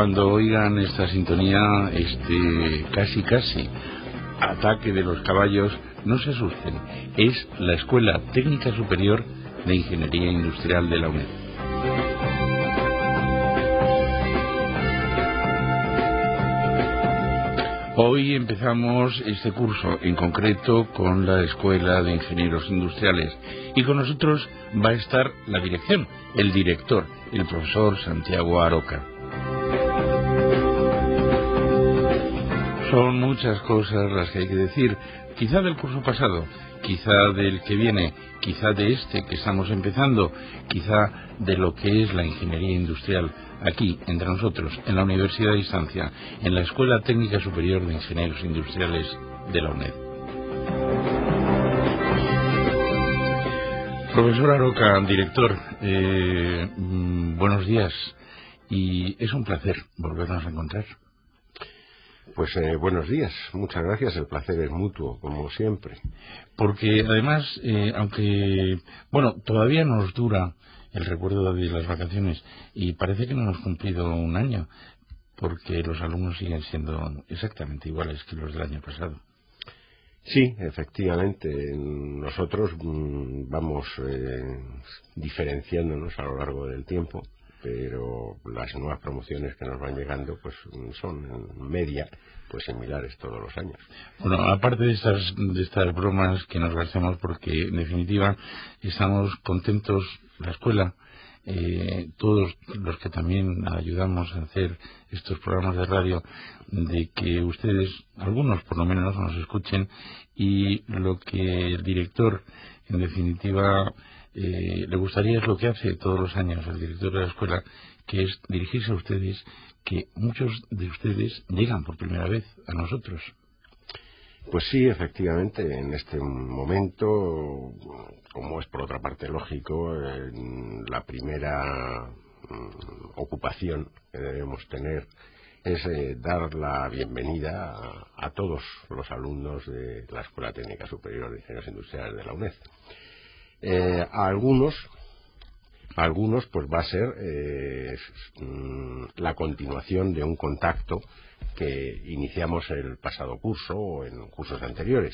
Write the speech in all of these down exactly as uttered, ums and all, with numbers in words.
Cuando oigan esta sintonía, este casi casi ataque de los caballos, no se asusten. Es la Escuela Técnica Superior de Ingeniería Industrial de la UNED. Hoy empezamos este curso, en concreto con la Escuela de Ingenieros Industriales, y con nosotros va a estar la dirección, el director, el profesor Santiago Aroca. Son muchas cosas las que hay que decir, quizá del curso pasado, quizá del que viene, quizá de este que estamos empezando, quizá de lo que es la ingeniería industrial aquí, entre nosotros, en la Universidad de Distancia, en la Escuela Técnica Superior de Ingenieros Industriales de la UNED. Profesor Aroca, director, eh, buenos días, y es un placer volvernos a encontrar. Pues eh, buenos días, muchas gracias, el placer es mutuo, como siempre. Porque además, eh, aunque, bueno, todavía nos dura el recuerdo de las vacaciones y parece que no hemos cumplido un año, porque los alumnos siguen siendo exactamente iguales que los del año pasado. Sí, efectivamente, nosotros mmm, vamos eh, diferenciándonos a lo largo del tiempo, pero las nuevas promociones que nos van llegando pues son en media pues similares todos los años. Bueno, aparte de estas de estas bromas que nos hacemos, porque en definitiva estamos contentos, la escuela, eh, todos los que también ayudamos a hacer estos programas de radio, de que ustedes, algunos por lo menos, nos escuchen, y lo que el director, en definitiva, eh, le gustaría es lo que hace todos los años el director de la escuela, que es dirigirse a ustedes, que muchos de ustedes llegan por primera vez a nosotros. Pues sí, efectivamente, en este momento, como es por otra parte lógico, eh, la primera mm, ocupación que debemos tener es eh, dar la bienvenida a, a todos los alumnos de la Escuela Técnica Superior de Ingenieros Industriales de la UNED. Eh, a algunos, a algunos pues va a ser eh, la continuación de un contacto que iniciamos el pasado curso o en cursos anteriores,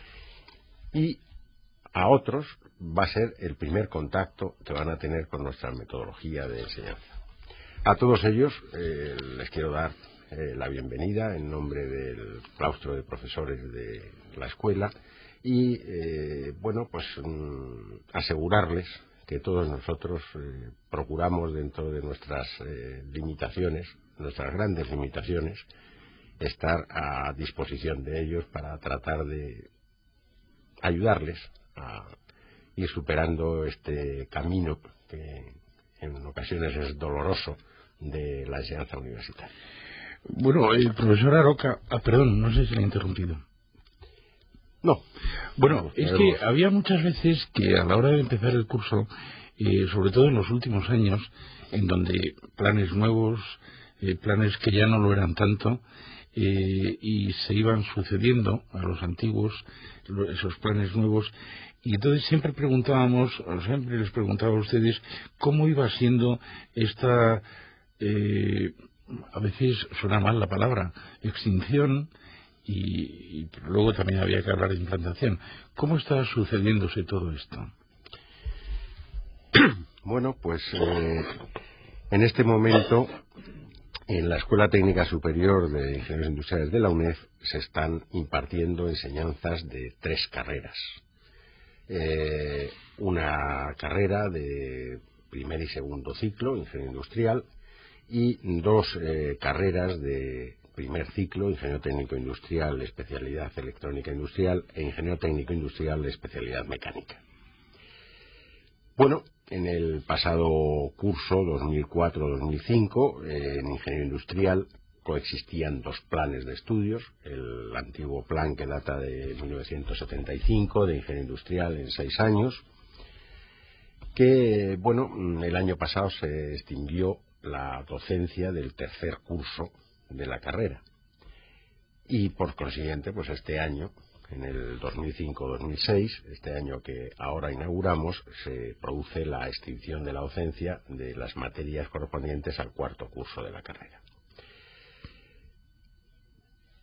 y a otros va a ser el primer contacto que van a tener con nuestra metodología de enseñanza. A todos ellos eh, les quiero dar eh, la bienvenida en nombre del claustro de profesores de la escuela y eh, bueno pues mmm, asegurarles que todos nosotros eh, procuramos, dentro de nuestras eh, limitaciones, nuestras grandes limitaciones, estar a disposición de ellos para tratar de ayudarles a ir superando este camino que en ocasiones es doloroso de la enseñanza universitaria. Bueno, el profesor Aroca, ah, perdón, no sé si le he interrumpido. No. Bueno, no, es podemos... que había muchas veces que a la hora de empezar el curso, eh, sobre todo en los últimos años, en donde planes nuevos, eh, planes que ya no lo eran tanto, eh, y se iban sucediendo a los antiguos, esos planes nuevos, y entonces siempre preguntábamos, siempre les preguntaba a ustedes cómo iba siendo esta, eh, a veces suena mal la palabra, extinción, y, y luego también había que hablar de implantación. ¿Cómo está sucediéndose todo esto? Bueno, pues eh, en este momento en la Escuela Técnica Superior de Ingenieros Industriales de la UNED se están impartiendo enseñanzas de tres carreras. Eh, una carrera de primer y segundo ciclo, Ingeniería Industrial, y dos eh, carreras de primer ciclo, Ingeniero Técnico Industrial, especialidad Electrónica Industrial, e Ingeniero Técnico Industrial, especialidad Mecánica. Bueno, en el pasado curso dos mil cuatro dos mil cinco, eh, en Ingeniería Industrial coexistían dos planes de estudios, el antiguo plan que data de mil novecientos setenta y cinco de Ingeniería Industrial en seis años, que, bueno, el año pasado se extinguió la docencia del tercer curso de la carrera y por consiguiente pues este año, en el dos mil cinco dos mil seis, este año que ahora inauguramos, se produce la extinción de la docencia de las materias correspondientes al cuarto curso de la carrera.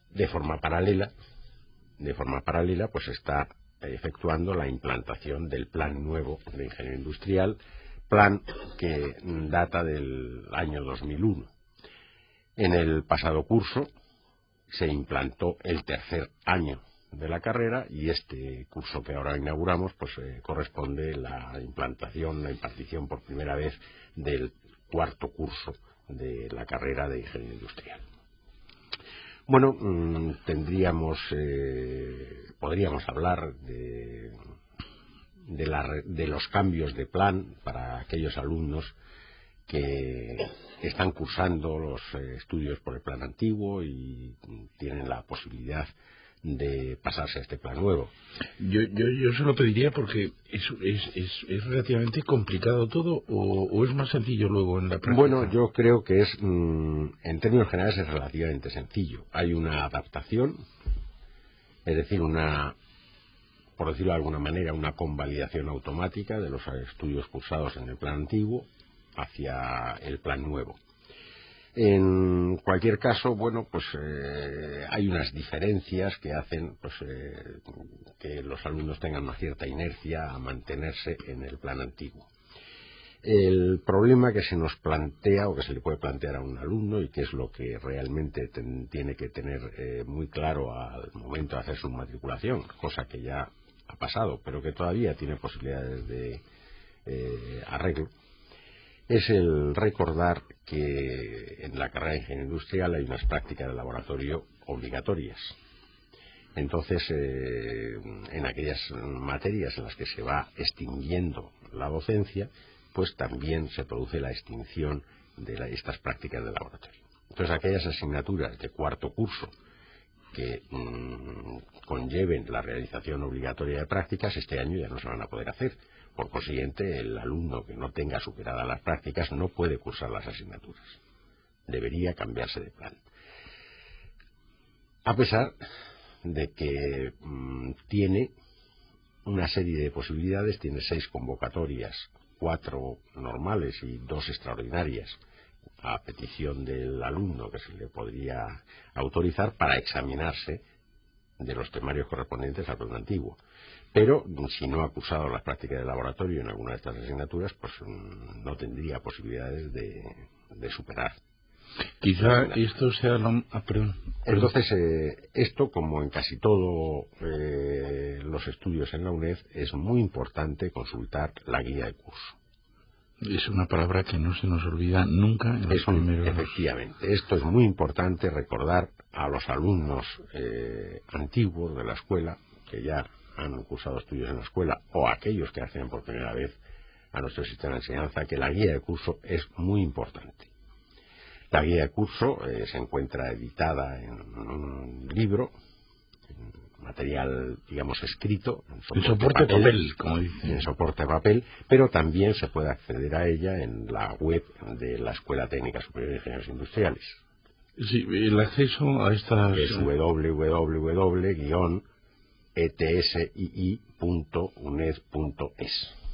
de forma paralela, de forma paralela, pues está efectuando la implantación del plan nuevo de ingeniería industrial, plan que data del año dos mil uno. En el pasado curso se implantó el tercer año de la carrera y este curso que ahora inauguramos pues eh, corresponde la implantación, la impartición por primera vez del cuarto curso de la carrera de ingeniería industrial. Bueno, mmm, tendríamos, eh, podríamos hablar de, de, la, de los cambios de plan para aquellos alumnos que están cursando los eh, estudios por el plan antiguo y tienen la posibilidad de pasarse a este plan nuevo. Yo, yo, yo se lo pediría porque es, es, es, es relativamente complicado todo o, o es más sencillo luego en la práctica. Bueno, yo creo que es, mmm, en términos generales, es relativamente sencillo. Hay una adaptación, es decir, una, por decirlo de alguna manera, una convalidación automática de los estudios cursados en el plan antiguo hacia el plan nuevo. En cualquier caso, bueno, pues eh, hay unas diferencias que hacen pues, eh, que los alumnos tengan una cierta inercia a mantenerse en el plan antiguo. El problema que se nos plantea o que se le puede plantear a un alumno y que es lo que realmente ten, tiene que tener eh, muy claro al momento de hacer su matriculación, cosa que ya ha pasado, pero que todavía tiene posibilidades de eh, arreglo, es el recordar que en la carrera de ingeniería industrial hay unas prácticas de laboratorio obligatorias. Entonces, eh, en aquellas materias en las que se va extinguiendo la docencia, pues también se produce la extinción de la, estas prácticas de laboratorio. Entonces, aquellas asignaturas de cuarto curso que mmm, conlleven la realización obligatoria de prácticas, este año ya no se van a poder hacer. Por consiguiente, el alumno que no tenga superadas las prácticas no puede cursar las asignaturas. Debería cambiarse de plan. A pesar de que mmm, tiene una serie de posibilidades, tiene seis convocatorias, cuatro normales y dos extraordinarias, a petición del alumno que se le podría autorizar para examinarse de los temarios correspondientes al plan antiguo. Pero si no ha cursado las prácticas de laboratorio en alguna de estas asignaturas, pues no tendría posibilidades de, de superar. Quizá esto sea lo... Ah, perdón. Entonces, eh, esto, como en casi todos eh, los estudios en la UNED, es muy importante consultar la guía de curso. Es una palabra que no se nos olvida nunca en los es un, primeros... Efectivamente, esto es muy importante recordar a los alumnos eh, antiguos de la escuela, que ya han cursado estudios en la escuela, o a aquellos que acceden por primera vez a nuestro sistema de enseñanza, que la guía de curso es muy importante. La guía de curso eh, se encuentra editada en un libro, en material, digamos, escrito, en soporte, en soporte papel, papel, como dicen. En soporte papel, pero también se puede acceder a ella en la web de la Escuela Técnica Superior de Ingenieros Industriales. Sí, el acceso a estas... Es doble u doble u doble u guion e t s i i punto uned punto es.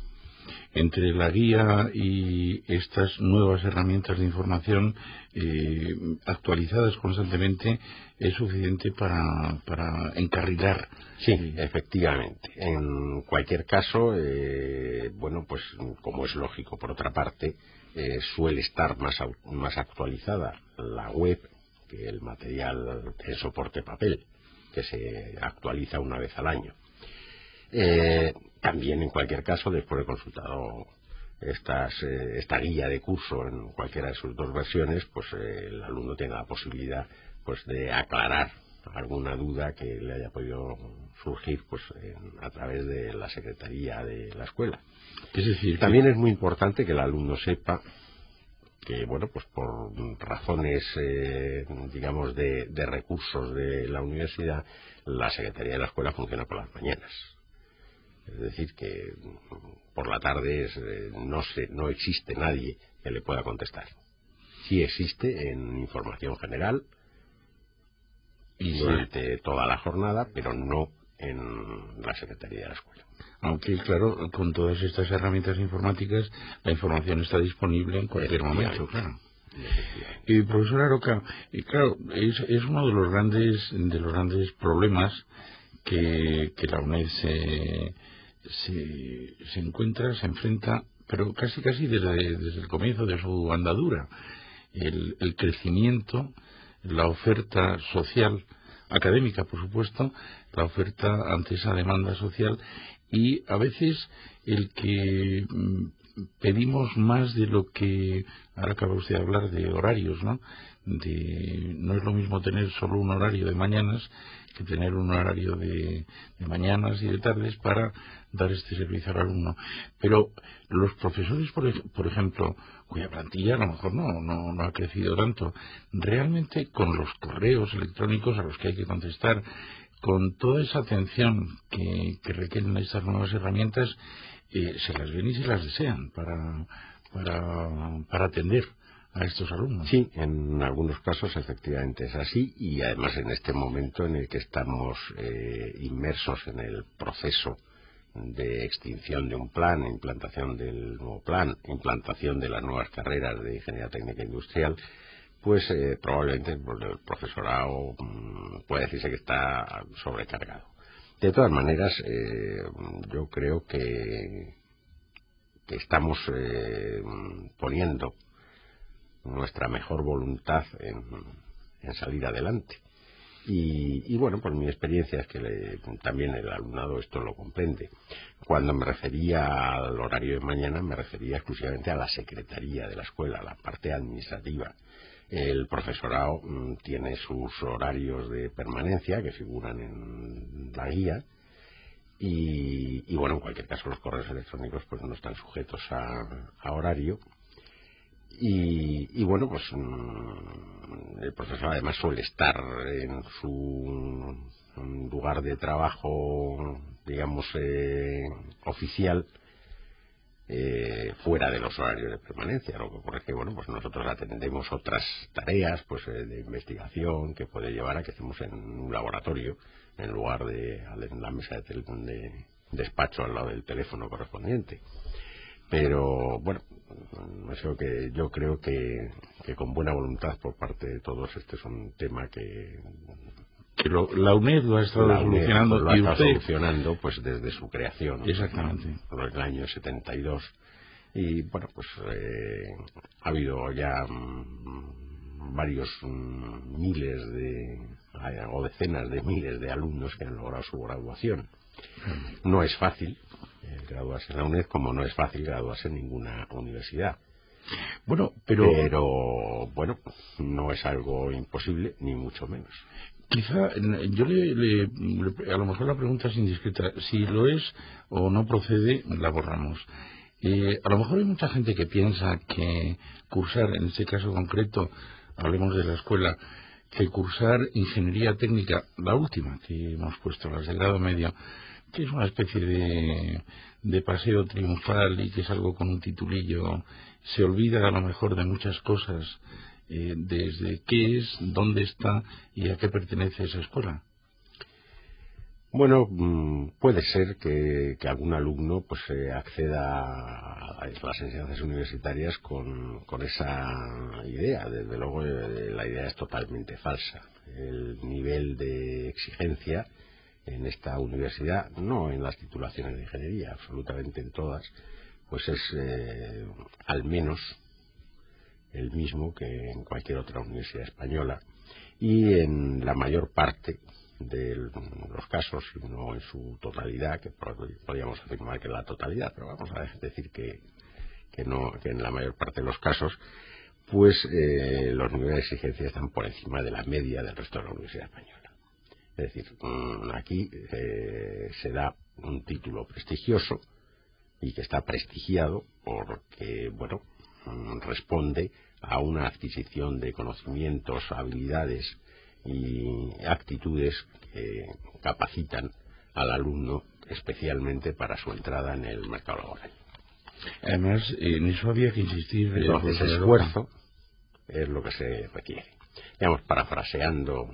Entre la guía y estas nuevas herramientas de información eh, actualizadas constantemente es suficiente para, para encarrilar. Sí, efectivamente. En cualquier caso, eh, bueno, pues como es lógico, por otra parte, eh, suele estar más, más actualizada la web que el material en soporte papel, que se actualiza una vez al año. Eh, también, en cualquier caso, después de consultado estas, eh, esta guía de curso en cualquiera de sus dos versiones, pues eh, el alumno tenga la posibilidad pues de aclarar alguna duda que le haya podido surgir pues en, a través de la secretaría de la escuela. Es decir, también que... es muy importante que el alumno sepa que, bueno, pues por razones, eh, digamos, de, de recursos de la universidad, la secretaría de la escuela funciona por las mañanas. Es decir, que por la tarde es, eh, no, se, no existe nadie que le pueda contestar. Sí existe en información general y durante toda la jornada, pero no en la secretaría de la escuela. Aunque, claro, con todas estas herramientas informáticas, la información está disponible en cualquier momento, claro. Y profesor Aroca, y claro, es, es uno de los grandes de los grandes problemas que, que la UNED se, se, se encuentra, se enfrenta, pero casi casi desde, desde el comienzo de su andadura. El, el crecimiento, la oferta social, académica por supuesto, la oferta ante esa demanda social, y a veces el que mm, pedimos más de lo que, ahora acaba usted de hablar de horarios, ¿no? De, no es lo mismo tener solo un horario de mañanas que tener un horario de, de mañanas y de tardes para dar este servicio al alumno. Pero los profesores, por, ej por ejemplo, cuya plantilla a lo mejor no, no, no ha crecido tanto, realmente con los correos electrónicos a los que hay que contestar, con toda esa atención que, que requieren estas nuevas herramientas, eh, se las ven y se las desean para, para, para atender a estos alumnos. Sí, en algunos casos efectivamente es así, y además en este momento en el que estamos eh, inmersos en el proceso de extinción de un plan, implantación del nuevo plan, implantación de las nuevas carreras de Ingeniería Técnica Industrial, pues eh, probablemente pues, el profesorado mmm, puede decirse que está sobrecargado. De todas maneras, eh, yo creo que, que estamos eh, poniendo nuestra mejor voluntad en, en salir adelante. Y, y bueno, pues mi experiencia es que le, también el alumnado esto lo comprende. Cuando me refería al horario de mañana, me refería exclusivamente a la secretaría de la escuela, a la parte administrativa. El profesorado mmm, tiene sus horarios de permanencia que figuran en la guía, y, y bueno, en cualquier caso los correos electrónicos pues no están sujetos a, a horario. Y, y bueno, pues mmm, el profesor además suele estar en su lugar de trabajo, digamos, eh, oficial, eh, fuera de los horarios de permanencia. Lo que ocurre es que, bueno, pues nosotros atendemos otras tareas, pues eh, de investigación que puede llevar a que estemos en un laboratorio en lugar de en la mesa de, de despacho al lado del teléfono correspondiente. Pero bueno, eso que yo creo que, que con buena voluntad por parte de todos, este es un tema que, que lo, la UNED lo ha estado la UNED solucionando, lo ha y estado usted solucionando pues desde su creación, exactamente, por el año setenta y dos. Y bueno, pues eh, ha habido ya mmm, varios mmm, miles de o decenas de miles de alumnos que han logrado su graduación. No es fácil eh, graduarse en la UNED, como no es fácil graduarse en ninguna universidad. Bueno, pero, pero bueno, no es algo imposible, ni mucho menos. Quizá yo le, le, le a lo mejor la pregunta es indiscreta. Si lo es o no procede, la borramos. Eh, a lo mejor hay mucha gente que piensa que cursar, en este caso concreto, hablemos de la escuela, que cursar ingeniería técnica, la última que hemos puesto, las de grado medio, que es una especie de, de paseo triunfal y que es algo con un titulillo, se olvida a lo mejor de muchas cosas, eh, desde qué es, dónde está y a qué pertenece esa escuela. Bueno, puede ser que, que algún alumno pues eh, acceda a las enseñanzas universitarias con, con esa idea. Desde luego eh, la idea es totalmente falsa. El nivel de exigencia en esta universidad, no en las titulaciones de ingeniería, absolutamente en todas, pues es eh, al menos el mismo que en cualquier otra universidad española, y en la mayor parte de los casos, y no en su totalidad, que podríamos afirmar que en la totalidad, pero vamos a decir que, que, no, que en la mayor parte de los casos, pues eh, los niveles de exigencia están por encima de la media del resto de la universidad española. Es decir, aquí eh, se da un título prestigioso y que está prestigiado porque, bueno, responde a una adquisición de conocimientos, habilidades y actitudes que capacitan al alumno especialmente para su entrada en el mercado laboral. Además, en eso había que insistir. Entonces, Eh, esfuerzo es lo que se requiere. Digamos, parafraseando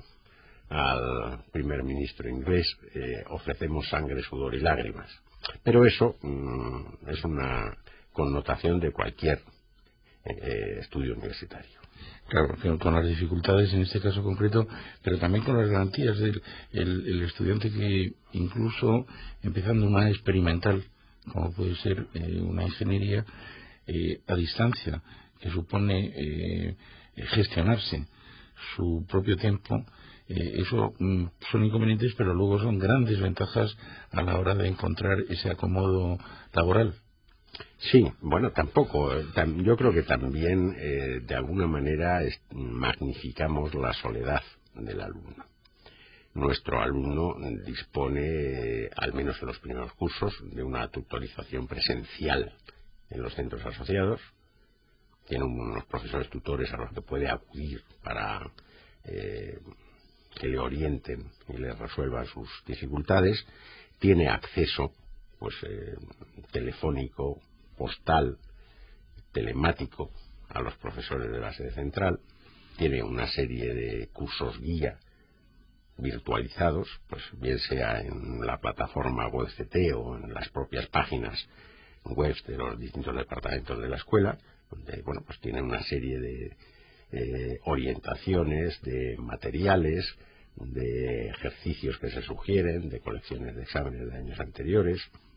al primer ministro inglés, eh, ofrecemos sangre, sudor y lágrimas. Pero eso mmm, es una connotación de cualquier eh, estudio universitario. Claro, que con las dificultades en este caso concreto, pero también con las garantías del el, el estudiante que incluso empezando una experimental, como puede ser eh, una ingeniería eh, a distancia, que supone eh, gestionarse su propio tiempo, eh, eso mm, son inconvenientes, pero luego son grandes ventajas a la hora de encontrar ese acomodo laboral. Sí, bueno, tampoco. Tam, yo creo que también, eh, de alguna manera, es, magnificamos la soledad del alumno. Nuestro alumno dispone, eh, al menos en los primeros cursos, de una tutorización presencial en los centros asociados. Tiene unos profesores tutores a los que puede acudir para eh, que le orienten y le resuelvan sus dificultades. Tiene acceso, pues, eh, telefónico, postal, telemático a los profesores de la sede central. Tiene una serie de cursos guía virtualizados, pues bien sea en la plataforma W C T o en las propias páginas web de los distintos departamentos de la escuela, donde, bueno, pues tiene una serie de eh, orientaciones, de materiales, de ejercicios que se sugieren, de colecciones de exámenes de años anteriores.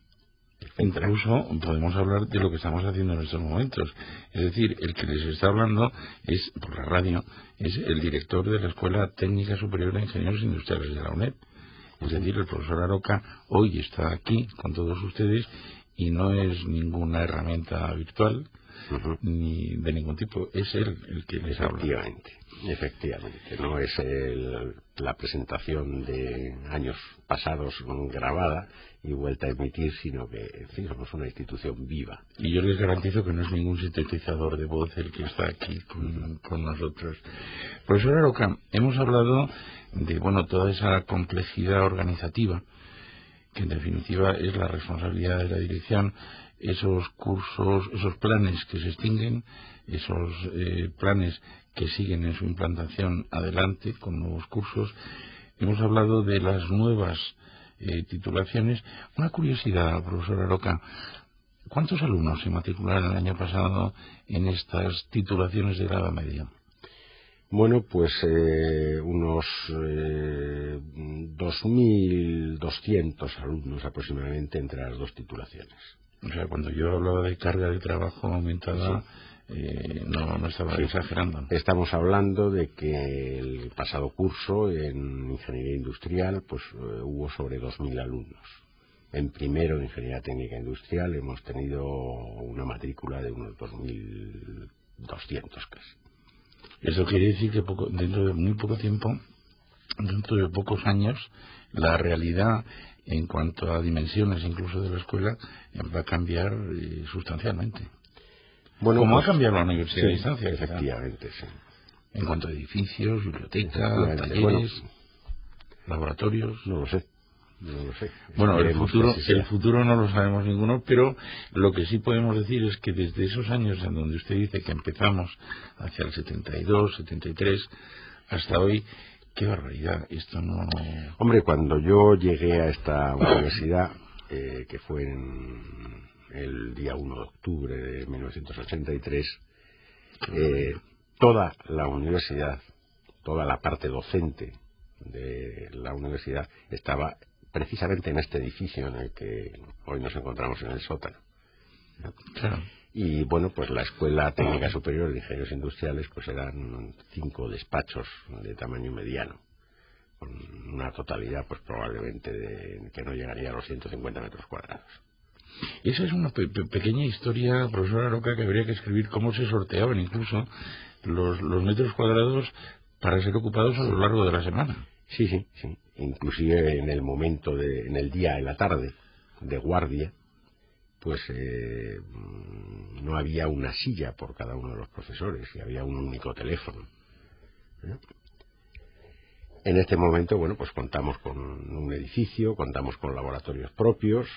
Incluso podemos hablar de lo que estamos haciendo en estos momentos. Es decir, el que les está hablando es, por la radio, es el director de la Escuela Técnica Superior de Ingenieros Industriales de la UNED. Es decir, el profesor Aroca hoy está aquí con todos ustedes y no es ninguna herramienta virtual, uh-huh, ni de ningún tipo. Es él el que les habla. Efectivamente, efectivamente. No es el, la presentación de años pasados grabada y vuelta a emitir, sino que, en fin, somos una institución viva. Y yo les garantizo que no es ningún sintetizador de voz el que está aquí con, con nosotros. Profesor Aroca, hemos hablado de, bueno, toda esa complejidad organizativa, que en definitiva es la responsabilidad de la dirección, esos cursos, esos planes que se extinguen, esos eh, planes que siguen en su implantación adelante con nuevos cursos. Hemos hablado de las nuevas eh, titulaciones. Una curiosidad, profesor Aroca, ¿cuántos alumnos se matricularon el año pasado en estas titulaciones de grado medio? Bueno, pues eh, unos eh, dos mil doscientos alumnos aproximadamente entre las dos titulaciones. O sea, cuando yo hablaba de carga de trabajo aumentada, sí, eh, no, no estaba sí. exagerando. Estamos hablando de que el pasado curso en Ingeniería Industrial pues eh, hubo sobre dos mil alumnos. En primero, en Ingeniería Técnica Industrial, hemos tenido una matrícula de unos dos mil doscientos casi. Eso quiere decir que poco, dentro de muy poco tiempo, dentro de pocos años, la realidad en cuanto a dimensiones incluso de la escuela va a cambiar eh, sustancialmente. Bueno, como pues, ha cambiado la universidad sí, a distancia. Efectivamente, sí. En cuanto a edificios, bibliotecas, talleres, bueno, laboratorios. No lo sé. No lo sé. Bueno, el futuro, el futuro no lo sabemos ninguno, pero lo que sí podemos decir es que desde esos años en donde usted dice que empezamos hacia el setenta y dos, setenta y tres, hasta hoy, qué barbaridad, esto no... Hombre, cuando yo llegué a esta universidad, eh, que fue en el día uno de octubre de mil novecientos ochenta y tres, eh, toda la universidad, toda la parte docente de la universidad estaba precisamente en este edificio en el que hoy nos encontramos, en el sótano. Claro. Y bueno, pues la Escuela Técnica Superior de Ingenieros Industriales pues eran cinco despachos de tamaño mediano, con una totalidad pues probablemente de, que no llegaría a los ciento cincuenta metros cuadrados. Esa es una pe pe pequeña historia, profesora Aroca, que habría que escribir cómo se sorteaban incluso los, los metros cuadrados para ser ocupados a lo largo de la semana. Sí, sí, sí. Inclusive en el momento, de, en el día, en la tarde, de guardia, pues eh, no había una silla por cada uno de los profesores y había un único teléfono. ¿Eh? En este momento, bueno, pues contamos con un edificio, contamos con laboratorios propios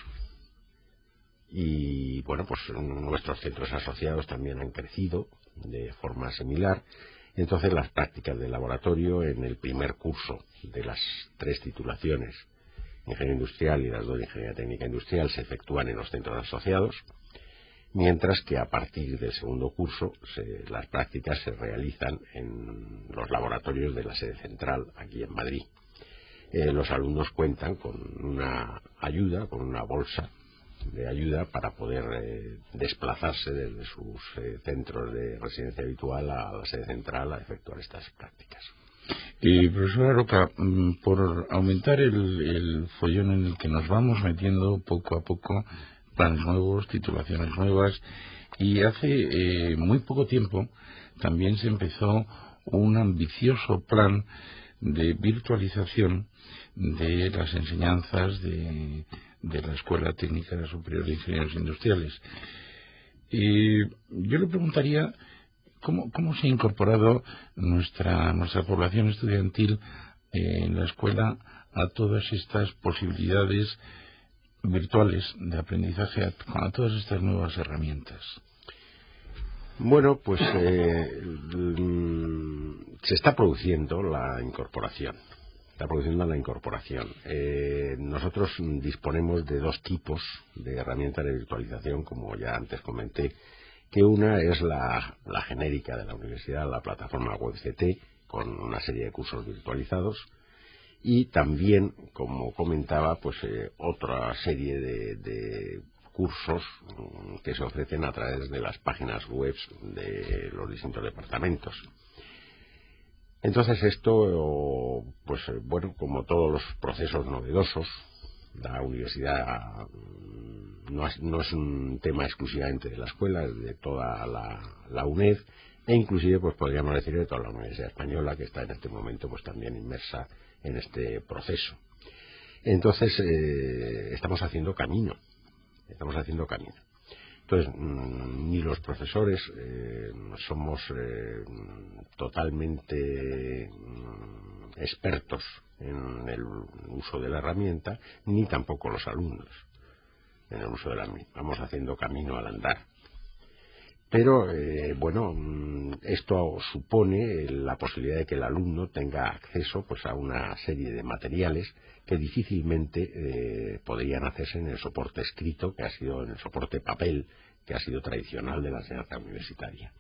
y, bueno, pues nuestros centros asociados también han crecido de forma similar. Entonces las prácticas de laboratorio en el primer curso de las tres titulaciones, Ingeniería Industrial y las dos de Ingeniería Técnica Industrial, se efectúan en los centros asociados. mientras que a partir del segundo curso se, las prácticas se realizan en los laboratorios de la sede central aquí en Madrid. Eh, los alumnos cuentan con una ayuda, con una bolsa de ayuda para poder eh, desplazarse desde sus eh, centros de residencia habitual a la sede central a efectuar estas prácticas. Y profesora Roca, por aumentar el, el follón en el que nos vamos metiendo poco a poco, planes nuevos, titulaciones nuevas, y hace eh, muy poco tiempo también se empezó un ambicioso plan de virtualización de las enseñanzas de, de la Escuela Técnica Superior de Ingenieros Industriales. Y yo le preguntaría cómo, cómo se ha incorporado nuestra, nuestra población estudiantil eh, en la escuela a todas estas posibilidades virtuales de aprendizaje, a, a todas estas nuevas herramientas. Bueno, pues eh, se está produciendo la incorporación. Está produciendo la incorporación. Eh, nosotros disponemos de dos tipos de herramientas de virtualización, como ya antes comenté, que una es la, la genérica de la universidad, la plataforma WebCT, con una serie de cursos virtualizados, y también, como comentaba, pues eh, otra serie de, de cursos que se ofrecen a través de las páginas web de los distintos departamentos. Entonces esto, pues bueno, como todos los procesos novedosos, la universidad no es, no es un tema exclusivamente de la escuela, es de toda la, la UNED, e inclusive pues podríamos decir de toda la Universidad Española, que está en este momento pues también inmersa en este proceso. Entonces eh, estamos haciendo camino, estamos haciendo camino. Entonces, mmm, ni los profesores eh, somos eh, totalmente mmm, expertos en el uso de la herramienta, ni tampoco los alumnos en el uso de la misma. Vamos haciendo camino al andar. Pero, eh, bueno, esto supone la posibilidad de que el alumno tenga acceso pues, a una serie de materiales que difícilmente eh, podrían hacerse en el soporte escrito, que ha sido en el soporte papel, que ha sido tradicional de la enseñanza universitaria.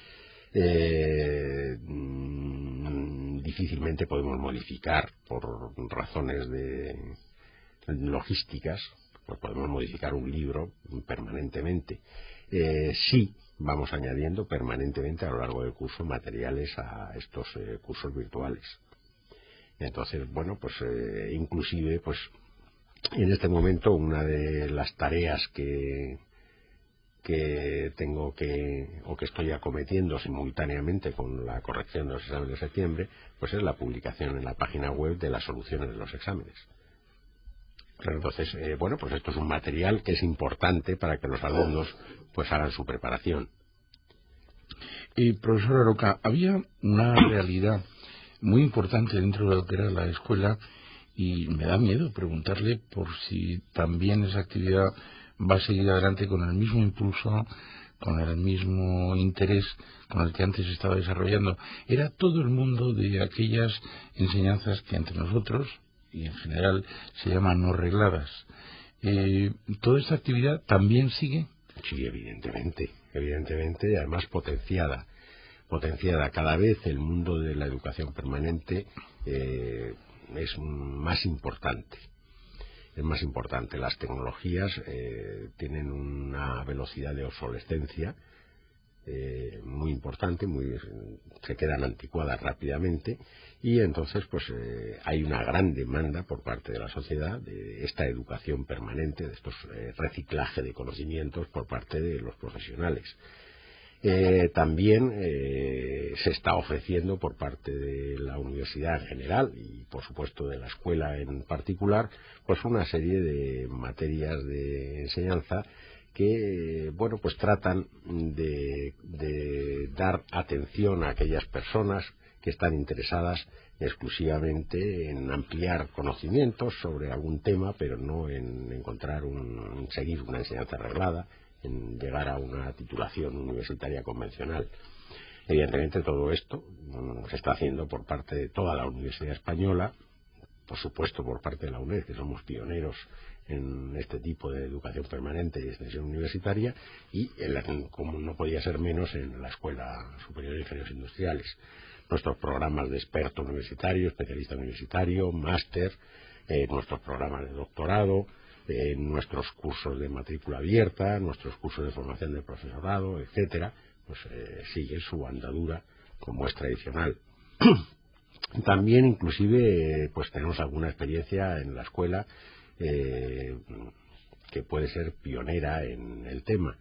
Eh, difícilmente podemos modificar, por razones de logísticas, pues podemos modificar un libro permanentemente. Eh, sí, vamos añadiendo permanentemente a lo largo del curso materiales a estos eh, cursos virtuales. Entonces, bueno, pues eh, inclusive, pues en este momento una de las tareas que que tengo que o que estoy acometiendo simultáneamente con la corrección de los exámenes de septiembre, pues es la publicación en la página web de las soluciones de los exámenes. Entonces, eh, bueno, pues esto es un material que es importante para que los alumnos pues hagan su preparación. Y profesora Roca, había una realidad muy importante dentro de lo que era la escuela, y me da miedo preguntarle por si también esa actividad va a seguir adelante con el mismo impulso, con el mismo interés con el que antes estaba desarrollando. Era todo el mundo de aquellas enseñanzas que entre nosotros y en general se llaman no regladas. Eh, ¿Toda esta actividad también sigue? Sí, evidentemente, evidentemente, y además potenciada. potenciada. Cada vez el mundo de la educación permanente eh, es más importante. Es más importante. Las tecnologías eh, tienen una velocidad de obsolescencia eh, muy importante, muy, se quedan anticuadas rápidamente, y entonces pues eh, hay una gran demanda por parte de la sociedad de esta educación permanente, de estos eh, reciclaje de conocimientos por parte de los profesionales. Eh, también eh, se está ofreciendo por parte de la universidad en general y por supuesto de la escuela en particular pues una serie de materias de enseñanza que bueno pues tratan de, de dar atención a aquellas personas que están interesadas exclusivamente en ampliar conocimientos sobre algún tema, pero no en encontrar un, en seguir una enseñanza reglada, en llegar a una titulación universitaria convencional. Evidentemente todo esto bueno, se está haciendo por parte de toda la Universidad Española, por supuesto por parte de la UNED, que somos pioneros en este tipo de educación permanente y extensión universitaria, y en la, como no podía ser menos, en la Escuela Superior de Ingenieros Industriales. Nuestros programas de experto universitario, especialista universitario, máster, eh, nuestros programas de doctorado, eh, nuestros cursos de matrícula abierta, nuestros cursos de formación de profesorado, etcétera, pues eh, sigue su andadura como es tradicional. También, inclusive, pues tenemos alguna experiencia en la escuela eh, que puede ser pionera en el tema.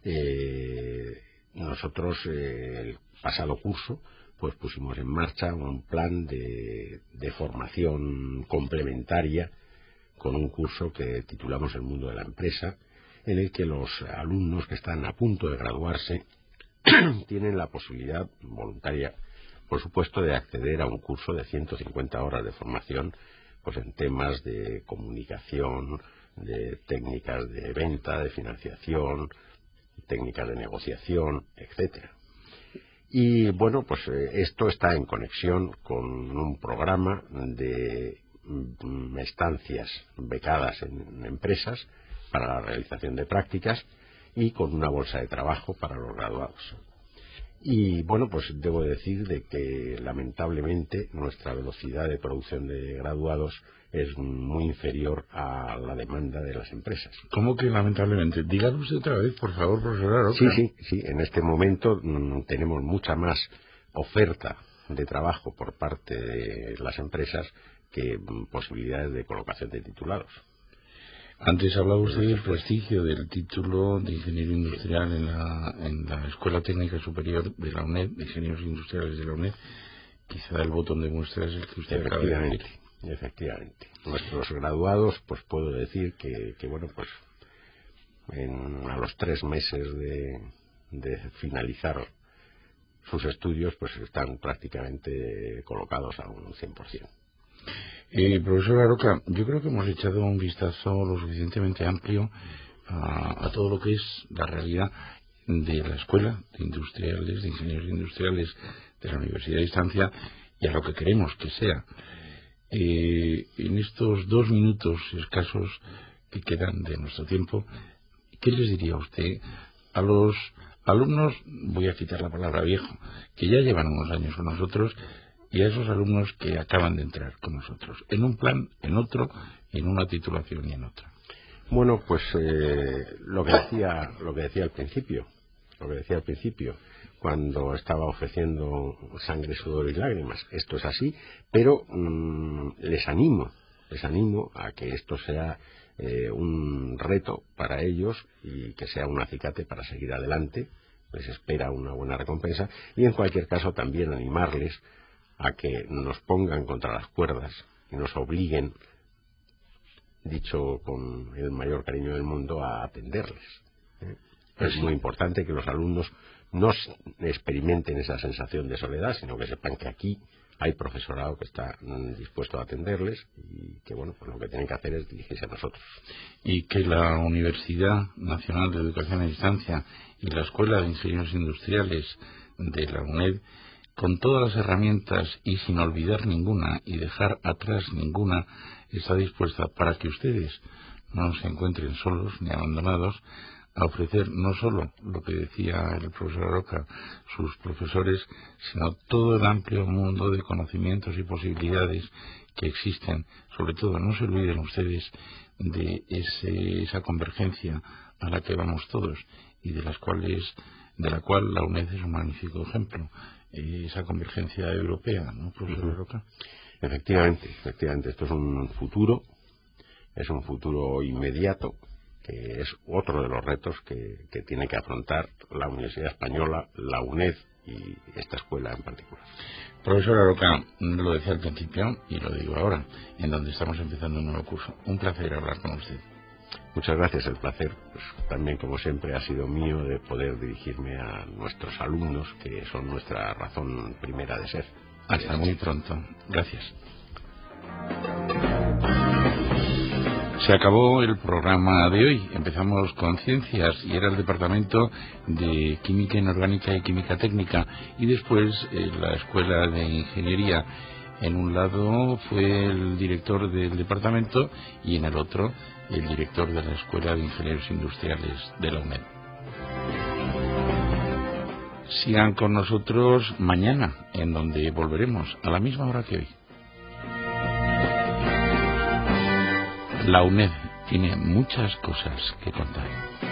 Eh, nosotros, eh, el pasado curso, pues pusimos en marcha un plan de, de formación complementaria con un curso que titulamos El mundo de la empresa, en el que los alumnos que están a punto de graduarse tienen la posibilidad voluntaria, por supuesto, de acceder a un curso de ciento cincuenta horas de formación, pues en temas de comunicación, de técnicas de venta, de financiación, técnicas de negociación, etcétera. Y bueno, pues eh, esto está en conexión con un programa de mm, estancias becadas en, en empresas para la realización de prácticas y con una bolsa de trabajo para los graduados. Y bueno, pues debo decir de que lamentablemente nuestra velocidad de producción de graduados es muy inferior a la demanda de las empresas. ¿Cómo que lamentablemente? Dígalo usted otra vez, por favor, profesor Aroca. Sí, sí, sí. En este momento mmm, tenemos mucha más oferta de trabajo por parte de las empresas que mmm, posibilidades de colocación de titulados. Antes hablaba usted del prestigio del título de ingeniero industrial en la, en la Escuela Técnica Superior de la UNED, de Ingenieros Industriales de la UNED. Quizá el botón de muestra es el que usted acaba de decir. Efectivamente. Nuestros graduados, pues puedo decir que, que bueno, pues en, a los tres meses de, de finalizar sus estudios, pues están prácticamente colocados a un cien por ciento. Eh, profesor Aroca, yo creo que hemos echado un vistazo lo suficientemente amplio a, a todo lo que es la realidad de la Escuela de Industriales, de Ingenieros Industriales de la Universidad de Distancia y a lo que queremos que sea. Eh, en estos dos minutos escasos que quedan de nuestro tiempo, ¿qué les diría usted a los alumnos, voy a quitar la palabra viejo, que ya llevan unos años con nosotros, y a esos alumnos que acaban de entrar con nosotros, en un plan, en otro, en una titulación y en otra? Bueno, pues eh, lo que decía, lo que decía al principio, lo que decía al principio, cuando estaba ofreciendo sangre, sudor y lágrimas. Esto es así, pero mmm, les animo, les animo a que esto sea eh, un reto para ellos y que sea un acicate para seguir adelante. Les espera una buena recompensa y, en cualquier caso, también animarles a que nos pongan contra las cuerdas y nos obliguen, dicho con el mayor cariño del mundo, a atenderles. ¿eh? Es muy importante que los alumnos no experimenten esa sensación de soledad, sino que sepan que aquí hay profesorado que está dispuesto a atenderles y que, bueno, pues lo que tienen que hacer es dirigirse a nosotros. Y que la Universidad Nacional de Educación a Distancia y la Escuela de Ingenieros Industriales de la UNED, con todas las herramientas y sin olvidar ninguna y dejar atrás ninguna, está dispuesta para que ustedes no se encuentren solos ni abandonados, a ofrecer no solo lo que decía el profesor Aroca, sus profesores, sino todo el amplio mundo de conocimientos y posibilidades que existen. Sobre todo, no se olviden ustedes de ese, esa convergencia a la que vamos todos y de las cuales, de la cual la UNED es un magnífico ejemplo. Esa convergencia europea, ¿no, profesor Aroca? Efectivamente, efectivamente, esto es un futuro, es un futuro inmediato, que es otro de los retos que, que tiene que afrontar la Universidad Española, la UNED y esta escuela en particular. Profesor Aroca, lo decía al principio y lo digo ahora, en donde estamos empezando un nuevo curso. Un placer hablar con usted. Muchas gracias, el placer pues, también, como siempre, ha sido mío de poder dirigirme a nuestros alumnos, que son nuestra razón primera de ser. Hasta muy pronto. Gracias. Se acabó el programa de hoy. Empezamos con ciencias y era el departamento de química inorgánica y química técnica, y después eh, la escuela de ingeniería En un lado fue el director del departamento y en el otro el director de la Escuela de Ingenieros Industriales de la UNED. Sigan con nosotros mañana, en donde volveremos a la misma hora que hoy. La UNED tiene muchas cosas que contar.